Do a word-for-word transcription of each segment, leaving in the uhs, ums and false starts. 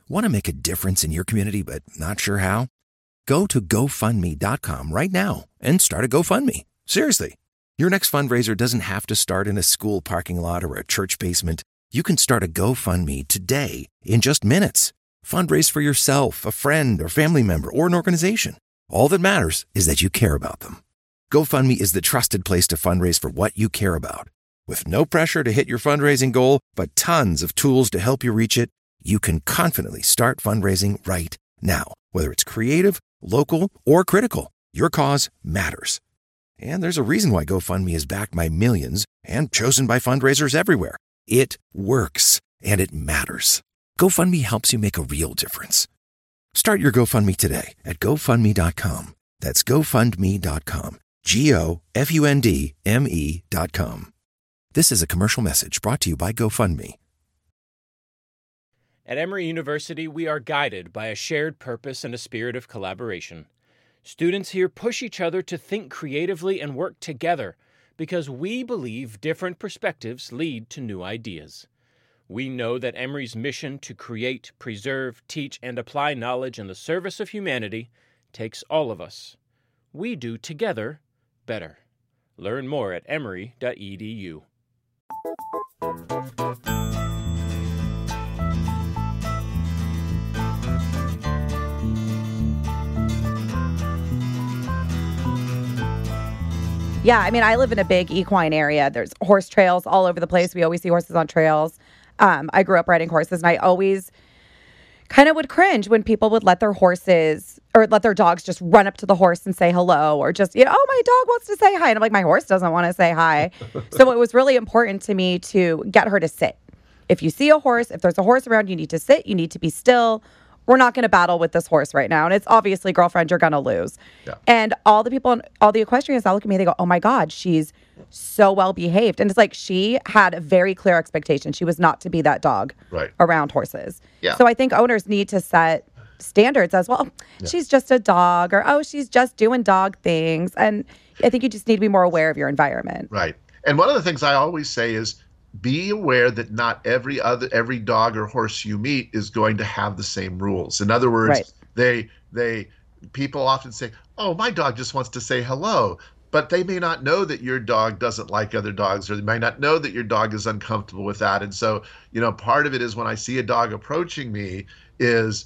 Want to make a difference in your community but not sure how? Go to go fund me dot com right now and start a GoFundMe. Seriously. Your next fundraiser doesn't have to start in a school parking lot or a church basement. You can start a GoFundMe today in just minutes. Fundraise for yourself, a friend, or family member, or an organization. All that matters is that you care about them. GoFundMe is the trusted place to fundraise for what you care about. With no pressure to hit your fundraising goal, but tons of tools to help you reach it, you can confidently start fundraising right now. Whether it's creative, local, or critical, your cause matters. And there's a reason why GoFundMe is backed by millions and chosen by fundraisers everywhere. It works, and it matters. GoFundMe helps you make a real difference. Start your GoFundMe today at go fund me dot com. That's go fund me dot com. G O F U N D M E dot com. This is a commercial message brought to you by GoFundMe. At Emory University, we are guided by a shared purpose and a spirit of collaboration. Students here push each other to think creatively and work together because we believe different perspectives lead to new ideas. We know that Emory's mission to create, preserve, teach, and apply knowledge in the service of humanity takes all of us. We do together better. Learn more at emory dot e d u. Yeah, I mean, I live in a big equine area. There's horse trails all over the place. We always see horses on trails. Um, I grew up riding horses, and I always kind of would cringe when people would let their horses or let their dogs just run up to the horse and say hello, or just, you know, oh, my dog wants to say hi. And I'm like, my horse doesn't want to say hi. So it was really important to me to get her to sit. If you see a horse, if there's a horse around, you need to sit. You need to be still. We're not going to battle with this horse right now. And it's obviously, girlfriend, you're going to lose. Yeah. And all the people, all the equestrians now look at me, they go, oh my God, she's so well behaved. And it's like, she had a very clear expectation. She was not to be that dog right. around horses. Yeah. So I think owners need to set standards as well. Yeah. She's just a dog, or, oh, she's just doing dog things. And I think you just need to be more aware of your environment. Right. And one of the things I always say is, be aware that not every other every dog or horse you meet is going to have the same rules. In other words, right. they they people often say, "Oh, my dog just wants to say hello," but they may not know that your dog doesn't like other dogs, or they might not know that your dog is uncomfortable with that. And so, you know, part of it is when I see a dog approaching me is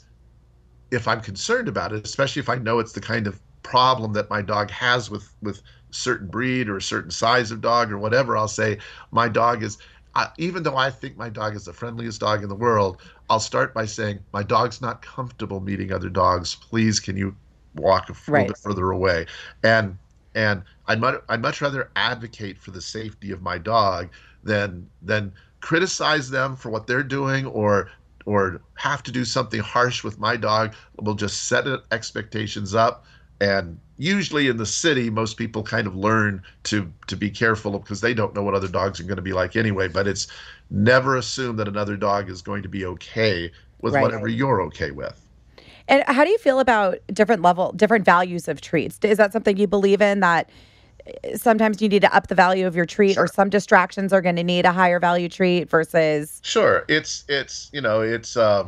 if I'm concerned about it, especially if I know it's the kind of problem that my dog has with with certain breed or a certain size of dog or whatever, I'll say, my dog is, uh, even though I think my dog is the friendliest dog in the world, I'll start by saying, my dog's not comfortable meeting other dogs. Please, can you walk a little right. bit further away? And and I'd much, I'd much rather advocate for the safety of my dog than than criticize them for what they're doing or or have to do something harsh with my dog. We'll just set expectations up. And usually in the city, most people kind of learn to to be careful because they don't know what other dogs are going to be like anyway. But it's never assume that another dog is going to be okay with right. whatever you're okay with. And how do you feel about different level, different values of treats? Is that something you believe in, that sometimes you need to up the value of your treat, sure. or some distractions are going to need a higher value treat versus? Sure. It's, it's you know, it's... Um,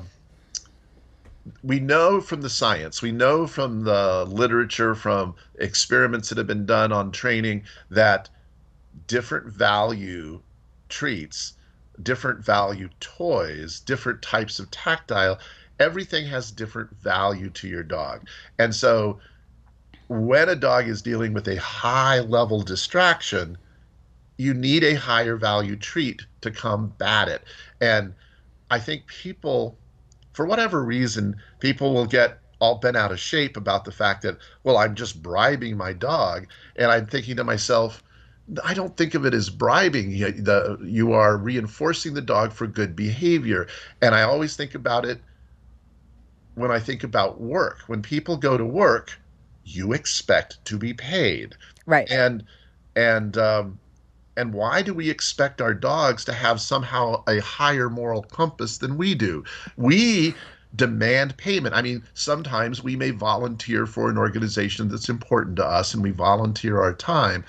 we know from the science, we know from the literature, from experiments that have been done on training, that different value treats, different value toys, different types of tactile, everything has different value to your dog. And so when a dog is dealing with a high level distraction, you need a higher value treat to combat it. And I think people, for whatever reason, people will get all bent out of shape about the fact that, well, I'm just bribing my dog. And I'm thinking to myself, I don't think of it as bribing. You, the, you are reinforcing the dog for good behavior. And I always think about it when I think about work. When people go to work, you expect to be paid. Right. And, and, um, And why do we expect our dogs to have somehow a higher moral compass than we do? We demand payment. I mean, sometimes we may volunteer for an organization that's important to us, and we volunteer our time.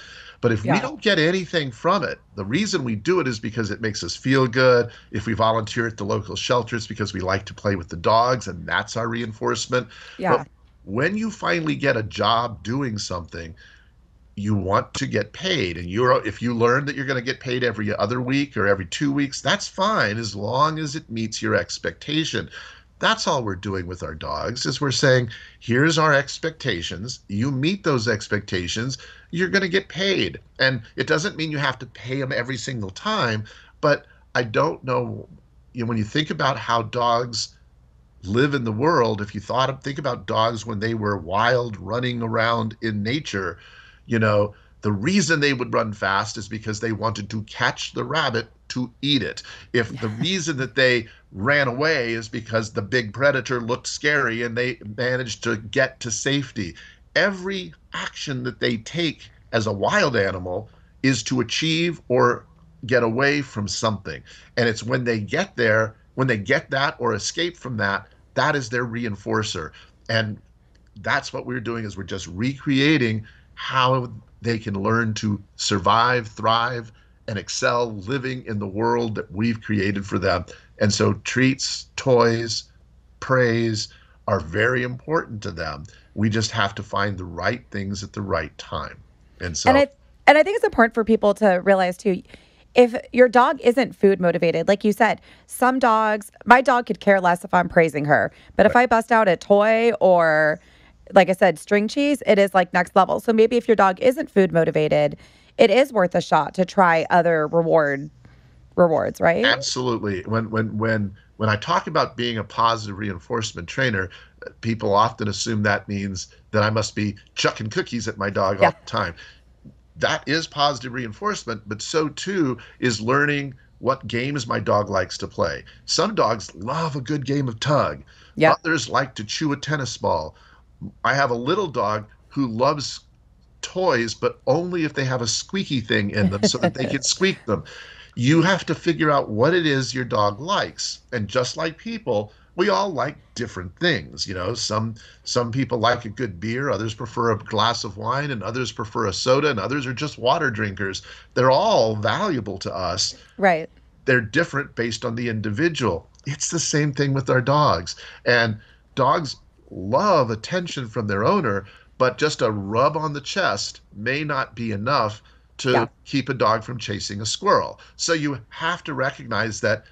But if we Yeah. don't get anything from it, the reason we do it is because it makes us feel good. If we volunteer at the local shelter, it's because we like to play with the dogs, and that's our reinforcement. Yeah. But when you finally get a job doing something, you want to get paid. And you're if you learn that you're going to get paid every other week or every two weeks, that's fine as long as it meets your expectation. That's all we're doing with our dogs is we're saying, here's our expectations. You meet those expectations, you're going to get paid. And it doesn't mean you have to pay them every single time, but I don't know, you know, when you think about how dogs live in the world, if you thought of, think about dogs when they were wild running around in nature, you know, the reason they would run fast is because they wanted to catch the rabbit to eat it. If the reason that they ran away is because the big predator looked scary and they managed to get to safety. Every action that they take as a wild animal is to achieve or get away from something. And it's when they get there, when they get that or escape from that, that is their reinforcer. And that's what we're doing is we're just recreating how they can learn to survive, thrive, and excel living in the world that we've created for them. And so treats, toys, praise are very important to them. We just have to find the right things at the right time. And so And I and I think it's important for people to realize too, if your dog isn't food motivated, like you said, some dogs, my dog could care less if I'm praising her. But if I bust out a toy or, like I said, string cheese, it is like next level. So maybe if your dog isn't food motivated, it is worth a shot to try other reward rewards, right? Absolutely. When when when when I talk about being a positive reinforcement trainer, people often assume that means that I must be chucking cookies at my dog Yeah. all the time. That is positive reinforcement, but so too is learning what games my dog likes to play. Some dogs love a good game of tug. Yeah. Others like to chew a tennis ball. I have a little dog who loves toys, but only if they have a squeaky thing in them so that they can squeak them. You have to figure out what it is your dog likes. And just like people, we all like different things. You know, some some people like a good beer, others prefer a glass of wine, and others prefer a soda, and others are just water drinkers. They're all valuable to us. Right. They're different based on the individual. It's the same thing with our dogs. And dogs love attention from their owner, but just a rub on the chest may not be enough to Yeah. keep a dog from chasing a squirrel. So you have to recognize that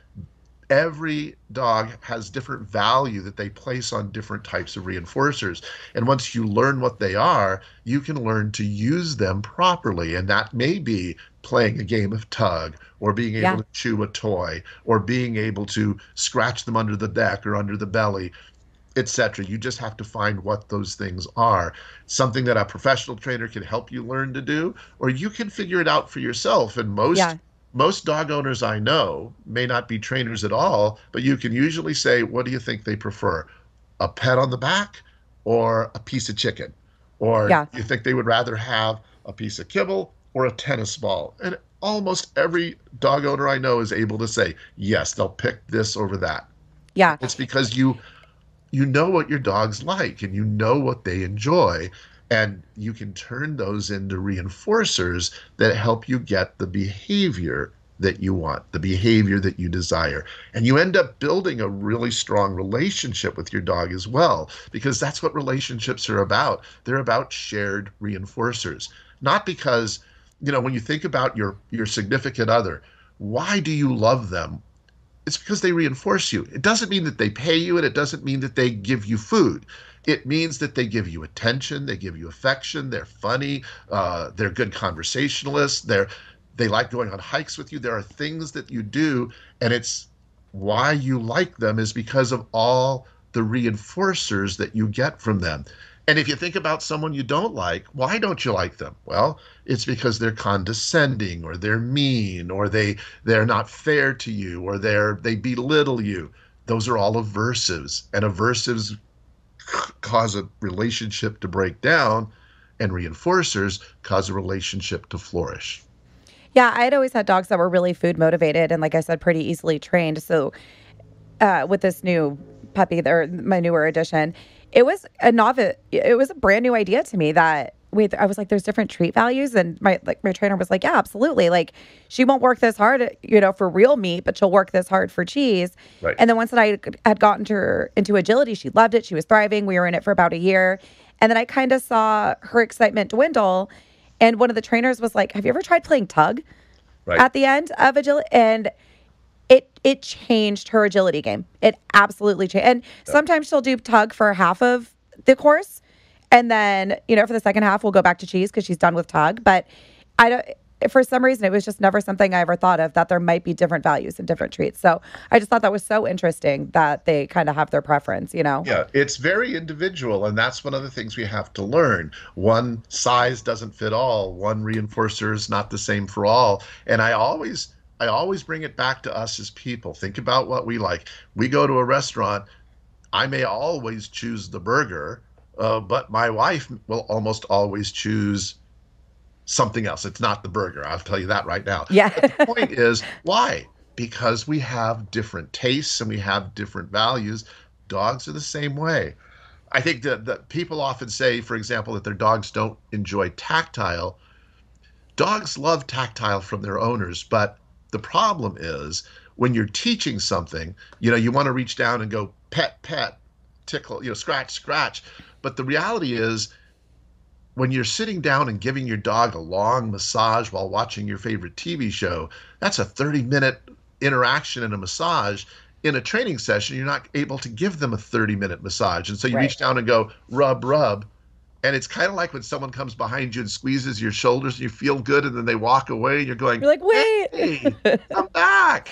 every dog has different value that they place on different types of reinforcers. And once you learn what they are, you can learn to use them properly. And that may be playing a game of tug, or being able Yeah. to chew a toy, or being able to scratch them under the neck or under the belly, et cetera. You just have to find what those things are. Something that a professional trainer can help you learn to do, or you can figure it out for yourself. And most Yeah. most dog owners I know may not be trainers at all, but you can usually say, what do you think they prefer? A pet on the back or a piece of chicken? Or Yeah. you think they would rather have a piece of kibble or a tennis ball? And almost every dog owner I know is able to say, yes, they'll pick this over that. Yeah. It's because you you know what your dogs like and you know what they enjoy, and you can turn those into reinforcers that help you get the behavior that you want, the behavior that you desire. And you end up building a really strong relationship with your dog as well, because that's what relationships are about. They're about shared reinforcers. Not because, you know, when you think about your your significant other, why do you love them? It's because they reinforce you. It doesn't mean that they pay you, and it doesn't mean that they give you food. It means that they give you attention, they give you affection, they're funny, uh, they're good conversationalists, they're they like going on hikes with you. There are things that you do, and it's why you like them is because of all the reinforcers that you get from them. And if you think about someone you don't like, why don't you like them? Well, it's because they're condescending, or they're mean, or they they're not fair to you, or they're they belittle you. Those are all aversives, and aversives cause a relationship to break down, and reinforcers cause a relationship to flourish. Yeah, I had always had dogs that were really food motivated and, like I said, pretty easily trained. So uh, with this new puppy, or my newer addition, it was a novice, it was a brand new idea to me that wait, I was like, there's different treat values. And my, like my trainer was like, yeah, absolutely. Like she won't work this hard, you know, for real meat, but she'll work this hard for cheese. Right. And then once that I had gotten her into agility, she loved it. She was thriving. We were in it for about a year. And then I kind of saw her excitement dwindle. And one of the trainers was like, have you ever tried playing tug Right. at the end of agility? And it it changed her agility game. It absolutely changed. And sometimes she'll do tug for half of the course. And then, you know, for the second half, we'll go back to cheese because she's done with tug. But I don't, for some reason, it was just never something I ever thought of, that there might be different values and different treats. So I just thought that was so interesting that they kind of have their preference, you know? Yeah, it's very individual. And that's one of the things we have to learn. One size doesn't fit all. One reinforcer is not the same for all. And I always, I always bring it back to us as people. Think about what we like. We go to a restaurant. I may always choose the burger. Uh, but my wife will almost always choose something else. It's not the burger. I'll tell you that right now. Yeah. But the point is, why? Because we have different tastes and we have different values. Dogs are the same way. I think that, that people often say, for example, that their dogs don't enjoy tactile. Dogs love tactile from their owners, but the problem is when you're teaching something, you know, you want to reach down and go pet, pet, tickle, you know, scratch, scratch. But the reality is, when you're sitting down and giving your dog a long massage while watching your favorite T V show, that's a thirty minute interaction and a massage. In a training session, you're not able to give them a thirty minute massage. And so you Right. reach down and go, rub, rub. And it's kind of like when someone comes behind you and squeezes your shoulders and you feel good and then they walk away and you're going, You're like, wait. hey, come back.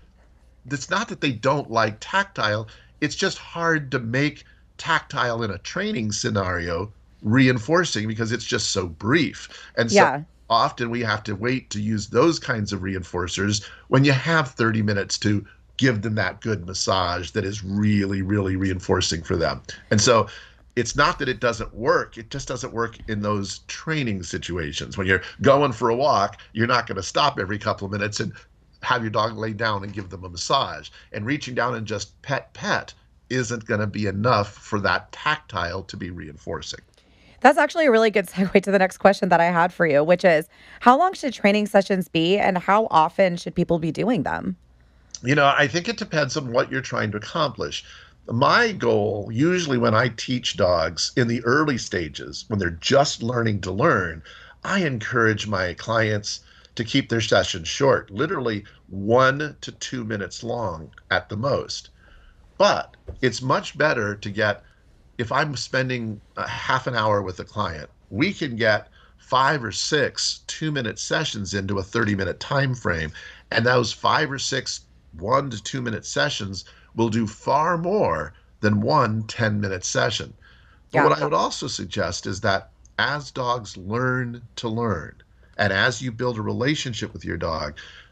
It's not that they don't like tactile. It's just hard to make tactile in a training scenario reinforcing because it's just so brief. And so Yeah. often we have to wait to use those kinds of reinforcers when you have thirty minutes to give them that good massage that is really, really reinforcing for them. And so it's not that it doesn't work. It just doesn't work in those training situations. When you're going for a walk, you're not going to stop every couple of minutes and have your dog lay down and give them a massage. And reaching down and just pet, pet isn't going to be enough for that tactile to be reinforcing. That's actually a really good segue to the next question that I had for you, which is how long should training sessions be and how often should people be doing them? You know, I think it depends on what you're trying to accomplish. My goal, usually when I teach dogs in the early stages, when they're just learning to learn, I encourage my clients to keep their sessions short, literally one to two minutes long at the most. But it's much better to get, if I'm spending a half an hour with a client, we can get five or six two-minute sessions into a thirty-minute time frame. And those five or six one to two-minute sessions will do far more than one ten-minute session. But Yeah. what I would also suggest is that as dogs learn to learn, and as you build a relationship with your dog,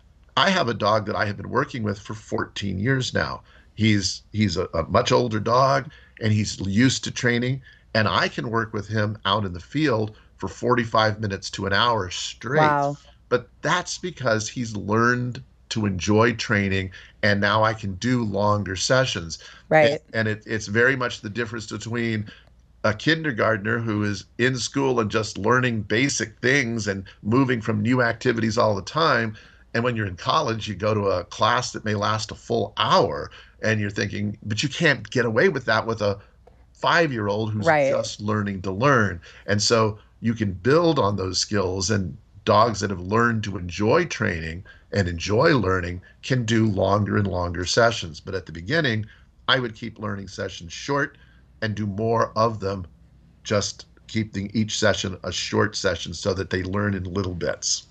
I have a dog that I have been working with for fourteen years now. He's he's a, a much older dog, and he's used to training, and I can work with him out in the field for forty-five minutes to an hour straight. Wow. But that's because he's learned to enjoy training, and now I can do longer sessions. Right. And, and it, it's very much the difference between a kindergartner who is in school and just learning basic things and moving from new activities all the time. And when you're in college, you go to a class that may last a full hour and you're thinking, but you can't get away with that with a five-year-old who's Right. just learning to learn. And so you can build on those skills, and dogs that have learned to enjoy training and enjoy learning can do longer and longer sessions. But at the beginning, I would keep learning sessions short and do more of them, just keeping each session a short session so that they learn in little bits.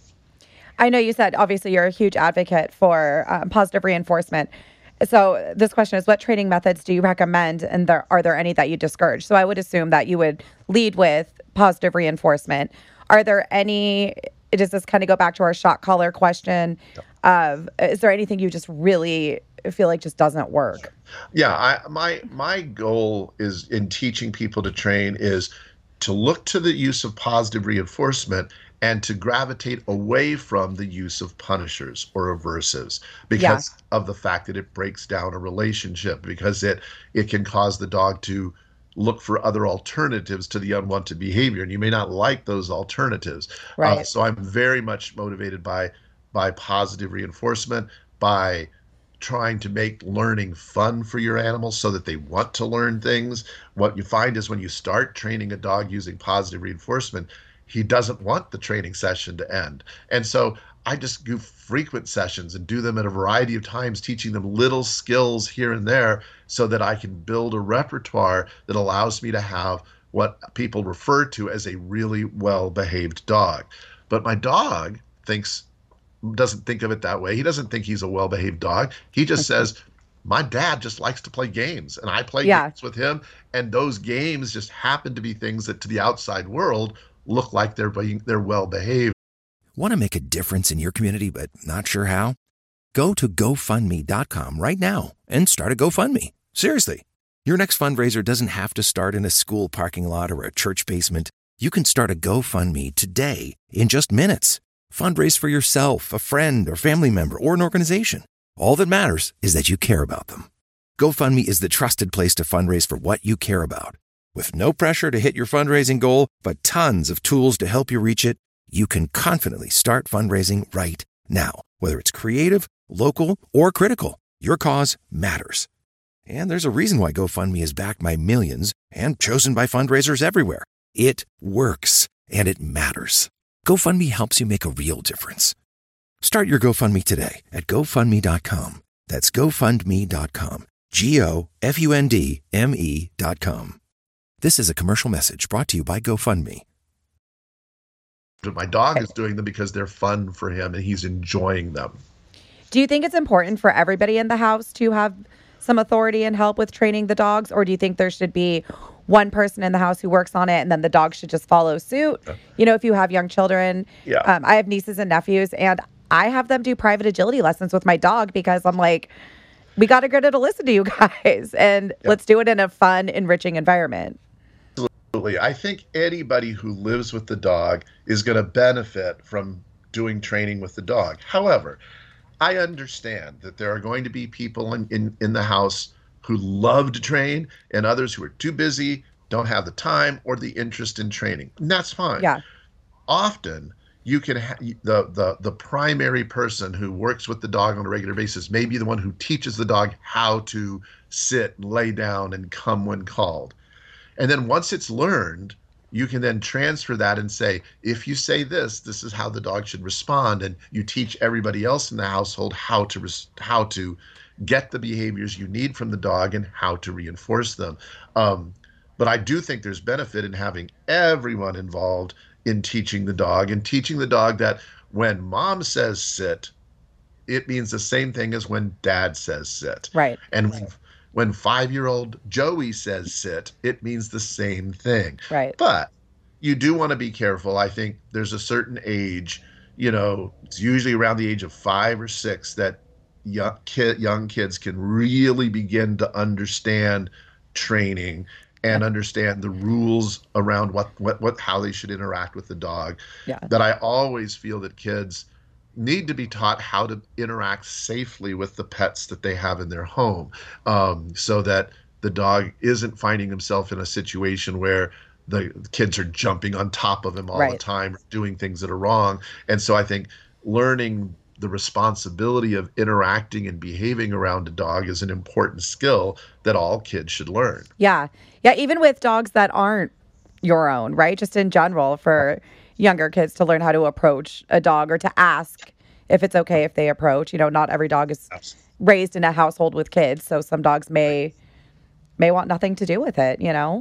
I know you said obviously you're a huge advocate for um, positive reinforcement. So this question is, what training methods do you recommend, and there, are there any that you discourage? So I would assume that you would lead with positive reinforcement. Are there any, does this kind of go back to our shot collar question of, is there anything you just really feel like just doesn't work? Yeah, I, my my goal is in teaching people to train is to look to the use of positive reinforcement and to gravitate away from the use of punishers or aversives because of the fact that it breaks down a relationship, because it it can cause the dog to look for other alternatives to the unwanted behavior, and you may not like those alternatives. Right. Uh, so I'm very much motivated by by positive reinforcement, by trying to make learning fun for your animals so that they want to learn things. What you find is when you start training a dog using positive reinforcement, he doesn't want the training session to end. And so I just do frequent sessions and do them at a variety of times, teaching them little skills here and there so that I can build a repertoire that allows me to have what people refer to as a really well-behaved dog. But my dog thinks doesn't think of it that way. He doesn't think he's a well-behaved dog. He just says, my dad just likes to play games, and I play Yeah. games with him, and those games just happen to be things that to the outside world look like they're being, they're well-behaved. Want to make a difference in your community but not sure how? Go to GoFundMe dot com right now and start a GoFundMe. Seriously. Your next fundraiser doesn't have to start in a school parking lot or a church basement. You can start a GoFundMe today in just minutes. Fundraise for yourself, a friend, or family member, or an organization. All that matters is that you care about them. GoFundMe is the trusted place to fundraise for what you care about. With no pressure to hit your fundraising goal, but tons of tools to help you reach it, you can confidently start fundraising right now. Whether it's creative, local, or critical, your cause matters. And there's a reason why GoFundMe is backed by millions and chosen by fundraisers everywhere. It works, and it matters. GoFundMe helps you make a real difference. Start your GoFundMe today at GoFundMe dot com. That's GoFundMe dot com. G O F U N D M E dot com. This is a commercial message brought to you by GoFundMe. My dog is doing them because they're fun for him and he's enjoying them. Do you think it's important for everybody in the house to have some authority and help with training the dogs? Or do you think there should be one person in the house who works on it and then the dog should just follow suit? Yeah. You know, if you have young children, yeah. um, I have nieces and nephews, and I have them do private agility lessons with my dog because I'm like, we got to get her to listen to you guys, and yeah. let's do it in a fun, enriching environment. Absolutely. I think anybody who lives with the dog is going to benefit from doing training with the dog. However, I understand that there are going to be people in, in, in the house who love to train and others who are too busy, don't have the time or the interest in training. And that's fine. Yeah. Often you can ha- the, the, the primary person who works with the dog on a regular basis may be the one who teaches the dog how to sit, lay down, and come when called. And then once it's learned, you can then transfer that and say, if you say this, this is how the dog should respond. And you teach everybody else in the household how to res- how to get the behaviors you need from the dog and how to reinforce them. Um, but I do think there's benefit in having everyone involved in teaching the dog and teaching the dog that when mom says sit, it means the same thing as when dad says sit. Right. And when, when five-year-old Joey says sit, it means the same thing. Right. But you do want to be careful. I think there's a certain age, you know, it's usually around the age of five or six that young, kid, young kids can really begin to understand training and understand the rules around what, what, what, how they should interact with the dog. Yeah. That I always feel that kids need to be taught how to interact safely with the pets that they have in their home, um, so that the dog isn't finding himself in a situation where the kids are jumping on top of him all right. the time, doing things that are wrong. And so I think learning the responsibility of interacting and behaving around a dog is an important skill that all kids should learn. Yeah. Yeah. Even with dogs that aren't your own, right? Just in general for younger kids to learn how to approach a dog or to ask if it's okay if they approach. You know, not every dog is Absolutely. raised in a household with kids. So some dogs may, may want nothing to do with it, you know?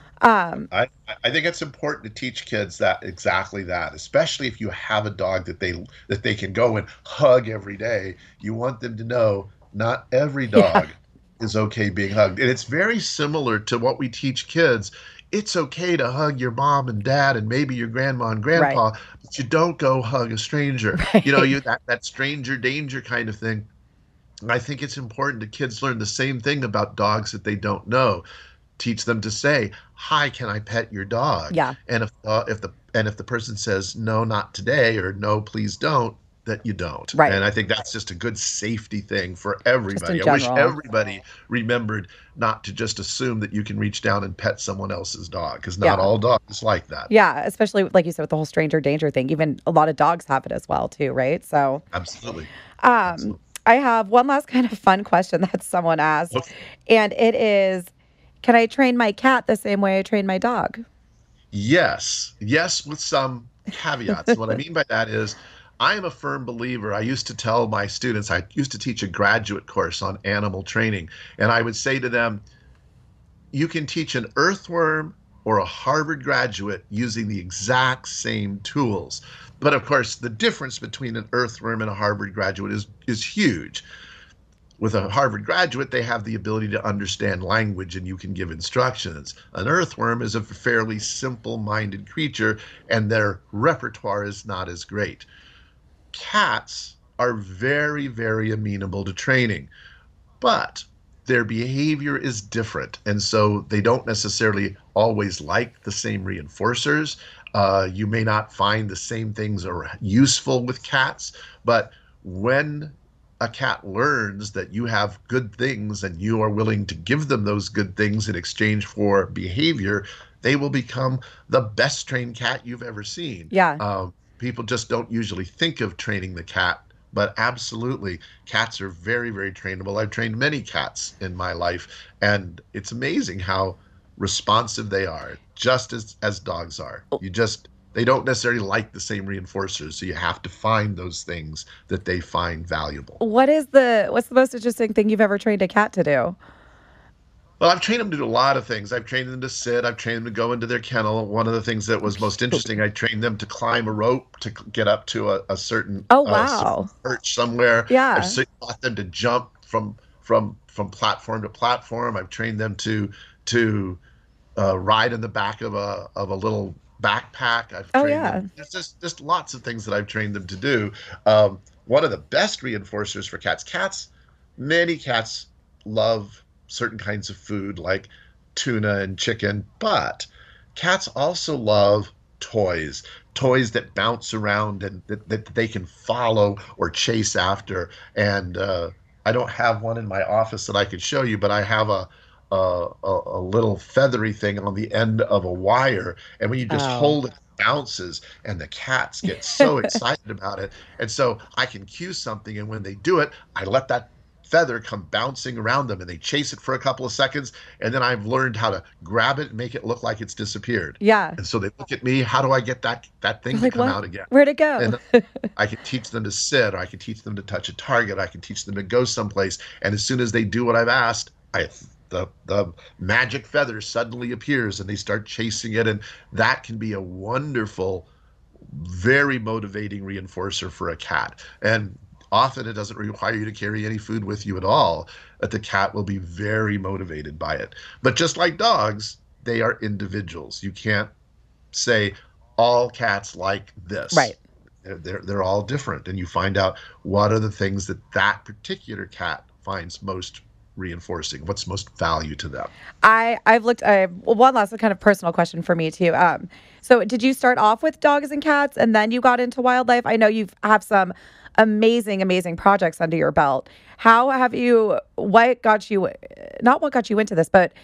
Um, I, I think it's important to teach kids that exactly that, especially if you have a dog that they that they can go and hug every day. You want them to know not every dog yeah. is okay being hugged. And it's very similar to what we teach kids. It's okay to hug your mom and dad and maybe your grandma and grandpa, right. but you don't go hug a stranger. Right. You know, you that, that stranger danger kind of thing. And I think it's important that kids learn the same thing about dogs that they don't know. Teach them to say, "Hi, can I pet your dog?" Yeah. And if uh, if the and if the person says no, not today, or no, please don't, that you don't. Right. And I think that's just a good safety thing for everybody. Just in I wish general. everybody remembered not to just assume that you can reach down and pet someone else's dog, because not Yeah. all dogs like that. Yeah, especially like you said with the whole stranger danger thing. Even a lot of dogs have it as well too, right? So, Absolutely. um, Absolutely. I have one last kind of fun question that someone asked, Okay. and it is, can I train my cat the same way I train my dog? Yes, yes, with some caveats. What I mean by that is, I am a firm believer. I used to tell my students, I used to teach a graduate course on animal training, and I would say to them, you can teach an earthworm or a Harvard graduate using the exact same tools. But of course, the difference between an earthworm and a Harvard graduate is, is huge. With a Harvard graduate, they have the ability to understand language and you can give instructions. An earthworm is a fairly simple-minded creature and their repertoire is not as great. Cats are very, very amenable to training, but their behavior is different. And so they don't necessarily always like the same reinforcers. Uh, you may not find the same things are useful with cats, but when a cat learns that you have good things and you are willing to give them those good things in exchange for behavior, they will become the best trained cat you've ever seen. Yeah. Um, people just don't usually think of training the cat, but absolutely, cats are very, very trainable. I've trained many cats in my life, and it's amazing how responsive they are, just as, as dogs are. You just They don't necessarily like the same reinforcers, so you have to find those things that they find valuable. What is the what's the most interesting thing you've ever trained a cat to do? Well, I've trained them to do a lot of things. I've trained them to sit. I've trained them to go into their kennel. One of the things that was most interesting, I trained them to climb a rope to get up to a, a certain Oh, uh, wow. perch somewhere. Yeah. I've si- taught them to jump from from from platform to platform. I've trained them to to uh, ride in the back of a of a little backpack. I've Oh, trained yeah. them. There's just just lots of things that I've trained them to do. Um, one of the best reinforcers for cats. Cats, many cats love certain kinds of food like tuna and chicken, but cats also love toys, toys that bounce around and that, that they can follow or chase after. And uh, I don't have one in my office that I could show you, but I have a a, a, a little feathery thing on the end of a wire. And when you just Oh. hold it, it bounces, and the cats get so excited about it. And so I can cue something, and when they do it, I let that feather come bouncing around them and they chase it for a couple of seconds, and then I've learned how to grab it and make it look like it's disappeared. Yeah. And so they look at me, how do I get that that thing Like, to come what? out again? Where'd it go? And I can teach them to sit, or I can teach them to touch a target, I can teach them to go someplace, and as soon as they do what I've asked, I the the magic feather suddenly appears and they start chasing it, and that can be a wonderful, very motivating reinforcer for a cat. And often it doesn't require you to carry any food with you at all, but the cat will be very motivated by it. But just like dogs, they are individuals. You can't say all cats like this. Right. They're, they're, they're all different, and you find out what are the things that that particular cat finds most reinforcing, what's most value to them. I I've looked. I well, one last kind of personal question for me too. Um, so did you start off with dogs and cats, and then you got into wildlife? I know you have some amazing, amazing projects under your belt. How have you? What got you? Not what got you into this, but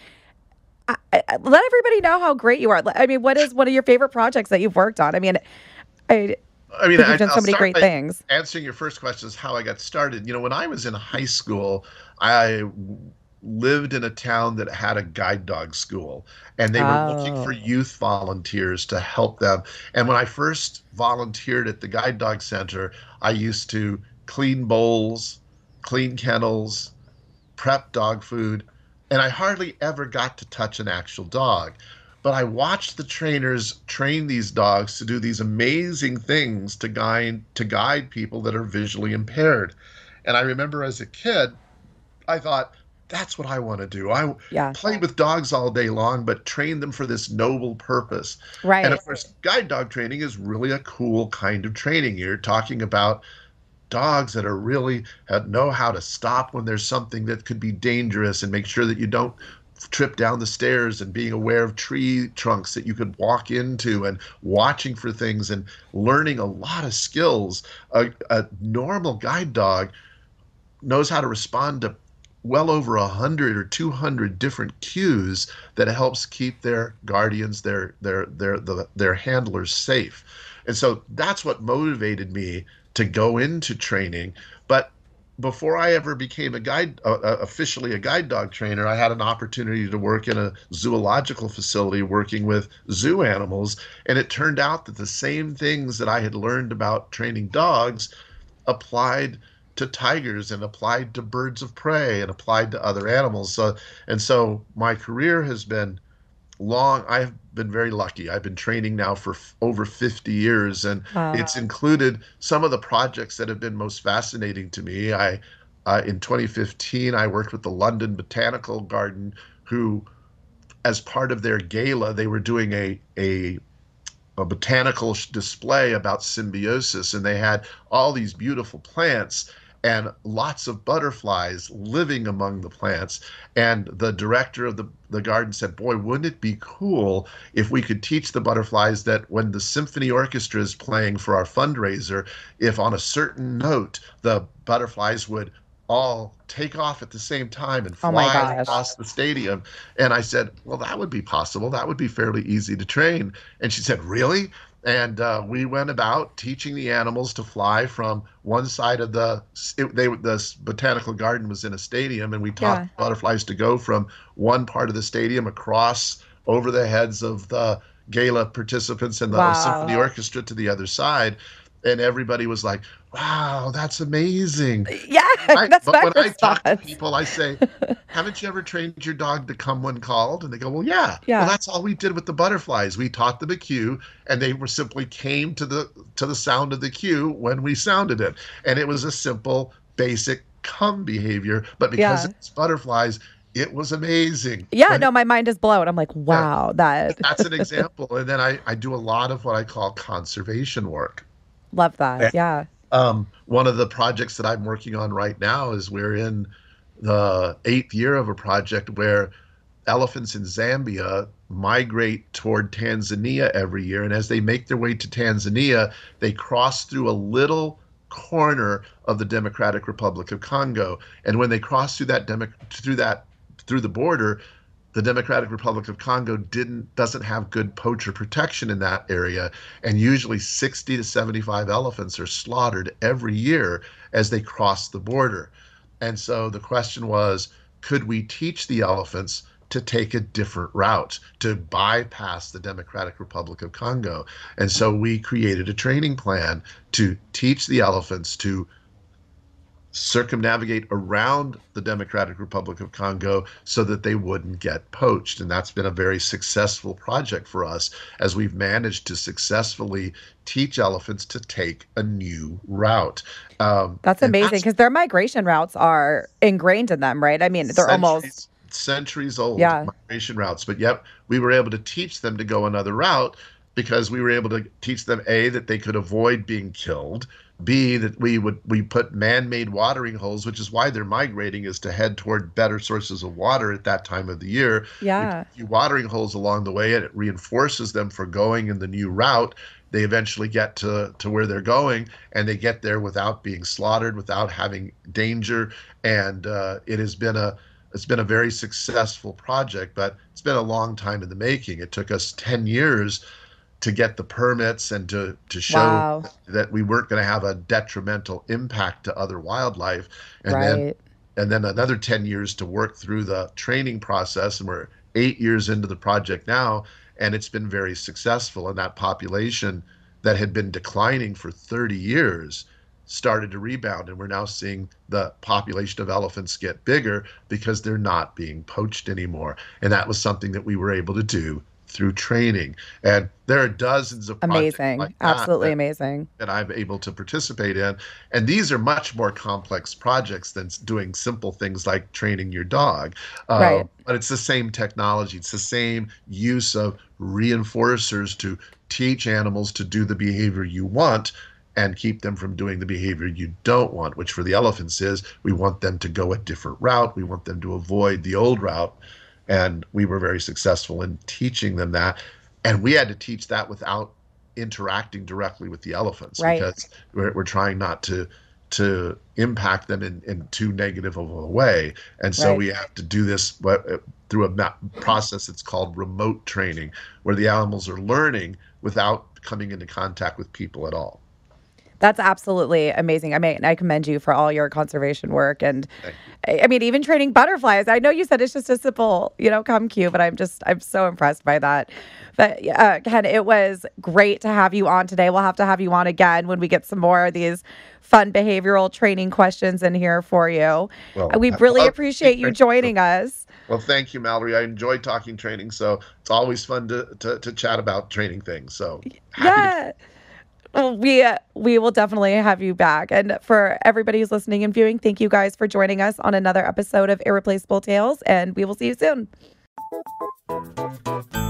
I, I, let everybody know how great you are. I mean, what is one of your favorite projects that you've worked on? I mean, I. I mean, You've I, done so I'll many start great by things. Answering your first question is how I got started. You know, when I was in high school, I lived in a town that had a guide dog school, and they were looking for Oh. youth volunteers to help them. And when I first volunteered at the guide dog center, I used to clean bowls, clean kennels, prep dog food, and I hardly ever got to touch an actual dog. But I watched the trainers train these dogs to do these amazing things to guide to guide people that are visually impaired. And I remember as a kid, I thought, that's what I want to do. I Yeah. played with dogs all day long, but train them for this noble purpose. Right. And of course, guide dog training is really a cool kind of training. You're talking about dogs that are really uh, know how to stop when there's something that could be dangerous and make sure that you don't trip down the stairs and being aware of tree trunks that you could walk into and watching for things and learning a lot of skills. A, a normal guide dog knows how to respond to well over a hundred or two hundred different cues that helps keep their guardians, their their their the, their handlers safe. And so that's what motivated me to go into training. But before I ever became a guide, uh, officially a guide dog trainer, I had an opportunity to work in a zoological facility working with zoo animals. And it turned out that the same things that I had learned about training dogs applied to tigers and applied to birds of prey and applied to other animals. So, and so my career has been long. I've been very lucky. I've been training now for f- over fifty years, and Wow. it's included some of the projects that have been most fascinating to me. I, uh, in twenty fifteen, I worked with the London Botanical Garden, who, as part of their gala, they were doing a a a botanical sh- display about symbiosis, and they had all these beautiful plants and lots of butterflies living among the plants. And the director of the, the garden said, boy, wouldn't it be cool if we could teach the butterflies that when the symphony orchestra is playing for our fundraiser, if on a certain note, the butterflies would all take off at the same time and Oh my fly gosh. across the stadium. And I said, well, that would be possible. That would be fairly easy to train. And she said, really? And uh, we went about teaching the animals to fly from one side of the, it, they, the botanical garden was in a stadium, and we taught Yeah. butterflies to go from one part of the stadium across over the heads of the gala participants and the Wow. symphony orchestra to the other side. And everybody was like, wow, that's amazing. Yeah, I, that's but my when I talk to response. people, I say, haven't you ever trained your dog to come when called? And they go, well, yeah. Yeah. Well, that's all we did with the butterflies. We taught them a cue, and they were simply came to the to the sound of the cue when we sounded it. And it was a simple, basic come behavior. But because Yeah. it's butterflies, it was amazing. Yeah, But no, my mind is blown. I'm like, wow, that that's an example. And then I, I do a lot of what I call conservation work. love that. Yeah. Um, one of the projects that I'm working on right now is we're in the eighth year of a project where elephants in Zambia migrate toward Tanzania every year. And as they make their way to Tanzania, they cross through a little corner of the Democratic Republic of Congo. And when they cross through that demo- through that through the border, the Democratic Republic of Congo didn't doesn't have good poacher protection in that area, and usually sixty to seventy-five elephants are slaughtered every year as they cross the border. And so the question was, could we teach the elephants to take a different route, to bypass the Democratic Republic of Congo? And so we created a training plan to teach the elephants to circumnavigate around the Democratic Republic of Congo so that they wouldn't get poached. And that's been a very successful project for us, as we've managed to successfully teach elephants to take a new route. Um, That's and amazing because their migration routes are ingrained in them, right? I mean, they're almost, centuries, centuries old Yeah. migration routes, but yet we were able to teach them to go another route because we were able to teach them, A, that they could avoid being killed, B, that we would we put man-made watering holes, which is why they're migrating, is to head toward better sources of water at that time of the year. Yeah. We put a few watering holes along the way, and it reinforces them for going in the new route. They eventually get to, to where they're going, and they get there without being slaughtered, without having danger. And uh, it has been a it's been a very successful project, but it's been a long time in the making. It took us ten years to get the permits and to, to show Wow. that we weren't going to have a detrimental impact to other wildlife. And right. then and then another ten years to work through the training process. And we're eight years into the project now, and it's been very successful. And that population that had been declining for thirty years started to rebound. And we're now seeing the population of elephants get bigger because they're not being poached anymore. And that was something that we were able to do through training. And there are dozens of projects Amazing. like that Absolutely that, amazing. that I'm able to participate in. And these are much more complex projects than doing simple things like training your dog. Uh, Right. But it's the same technology. It's the same use of reinforcers to teach animals to do the behavior you want and keep them from doing the behavior you don't want, which for the elephants is we want them to go a different route. We want them to avoid the old route. And we were very successful in teaching them that. And we had to teach that without interacting directly with the elephants, Right. because we're, we're trying not to to impact them in, in too negative of a way. And so Right. we have to do this what, through a ma- process that's called remote training, where the animals are learning without coming into contact with people at all. That's absolutely amazing. I mean, I commend you for all your conservation work. And Thank I I mean, even training butterflies. I know you said it's just a simple, you know, come cue, but I'm just, I'm so impressed by that. But uh, Ken, it was great to have you on today. We'll have to have you on again when we get some more of these fun behavioral training questions in here for you. Well, And we I really love appreciate you training. joining us. Well, thank you, Mallory. I enjoy talking training, so it's always fun to, to, to chat about training things. So happy to Yeah. Well, we uh, we will definitely have you back. And for everybody who's listening and viewing, thank you guys for joining us on another episode of Irreplaceable Tales, and we will see you soon.